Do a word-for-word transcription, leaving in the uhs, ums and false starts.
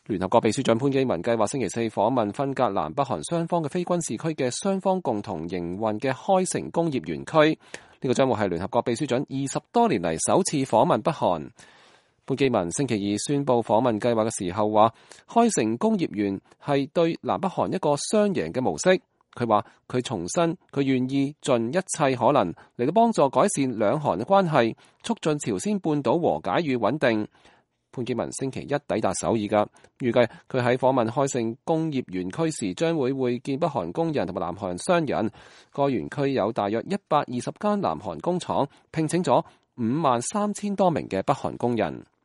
聯合國秘書長潘基文計劃星期四訪問分隔南北韓雙方嘅非軍事區嘅雙方共同營運嘅開城工業園區，呢個將會係聯合國秘書長二十多年嚟首次訪問北韓。潘基文星期二宣布訪問計劃嘅時候話，開城工業園係對南北韓一個雙贏嘅模式。佢話佢重申佢願意盡一切可能嚟到幫助改善兩韓嘅關係，促進朝鮮半島和解與穩定。潘基文星期一抵達首爾㗎，預計佢喺訪問開城工業園區時將會會見北韓工人同埋南韓商人。該園區有大約一百二十間南韓工廠，聘請咗五萬三千多名嘅北韓工人。